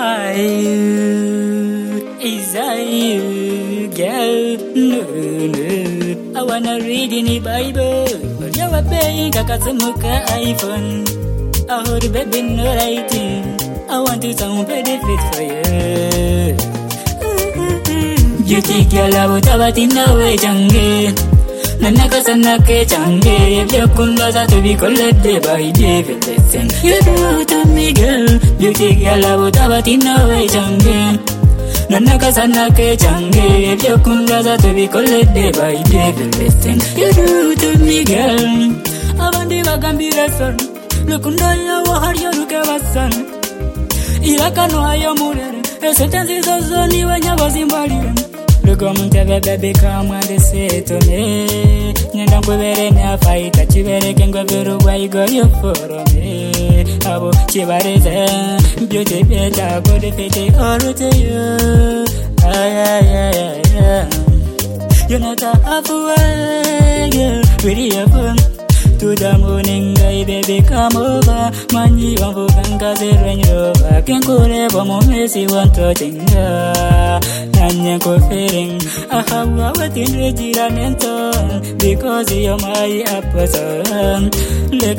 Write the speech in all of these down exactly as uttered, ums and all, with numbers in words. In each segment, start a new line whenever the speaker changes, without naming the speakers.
I you, is I you, girl, no, no. I wanna read in the Bible, but you're a baby, kakatsumuka iPhone. I heard baby no writing, I want to sound benefit for you. Beauty girl, I would have it in a way, Jange. Nanakasanake Jange, Yakunda to be collected by David. Listen, you do to me, girl. Beauty girl, I would have it in a way, Jange. Nanakasanake Jange, Yakunda to be collected by David. Listen, you do to me, girl. Avandi Vagambira son, Lukunda, what you look at son. Irakano Ayamure, a sentence is only when I was in Bali. Look on the baby, come and they say to me, Nandam Guverena fight that you very can go very way, go you for me. Abo Chivareza, beauty better, go the pity all to you. Ay, ay, ay, ay. You're not a halfway, girl, really a fun. To the morning, guy, baby, come over. Money on Vuganga, the Range Rover. Can't go ever, Momesi, one touching her. Nanya feeling. I have a tin Regiran and ton because you're my person. The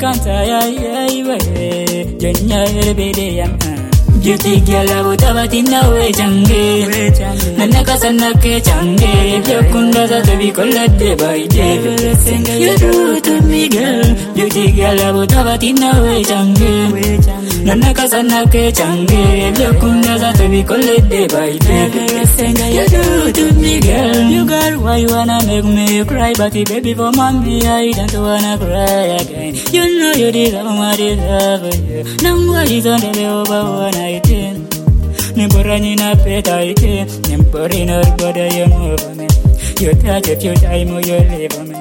Kantaya, Jenya, baby, Beauty girl, I would have it in a way, Jange. Nanakasanake Jange, Yakunda to be collected by David. Listen, you do to me, girl. Beauty girl, I would have it in a way, Jange. Nanakasanake Jange, Yakunda to be collected by David. Listen, you do to me, girl. You girl, why you wanna make me cry? But baby, for mommy, I don't wanna cry again. You know you deserve what I deserve you. Now what is on the over one I Nimporani na peta ite, Nimpori no bother you move me. You touch a few times or you leave me.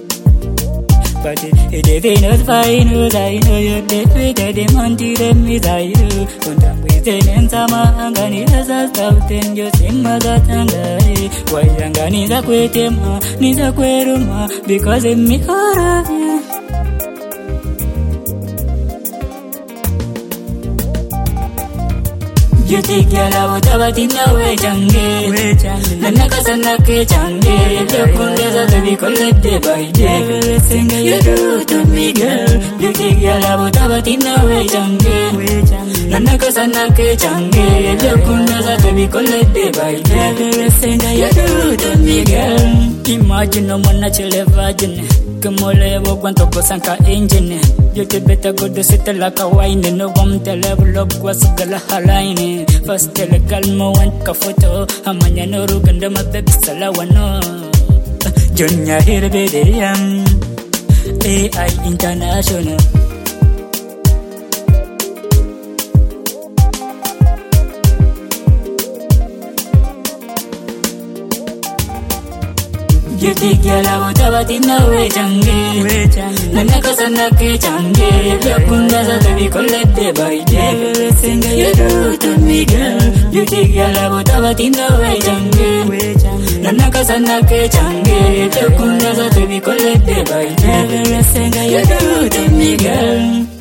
But it is not fine, I know you're defeated, the money them is I do. Kundam with the Nensama Angani as a stout and you sing Magatanga. Why Angani Zaquetema, Nisa Queruma, because of me all of you. Beauty girl, I would have it in a way, Jange. Nanakasanake Jange, Yakunda to be collected by David. Listen, you do to me, girl. Beauty girl, I would have it in a way, Jange. Nanakasanake Jange, Yakunda to be collected by David. Listen, you do to me, girl. Imagine no one natural virgin. Kamole wagwanto kosanka engine. Beauty better go to sit like a wine. No one the level up was gala haline. First telegal mo want ka photo. Amanya no ruganda mabek salawano. Junior here bedeyam. A I International. Beauty girl, I would have it in a way, Jange. Nanakasanake Jange, Yakunda to be collected by David. Listen, you do to me, girl. Beauty girl, I would have it in a way, Jange. Nanakasanake Jange, Yakunda to be collected by David. Listen, you do to me, girl.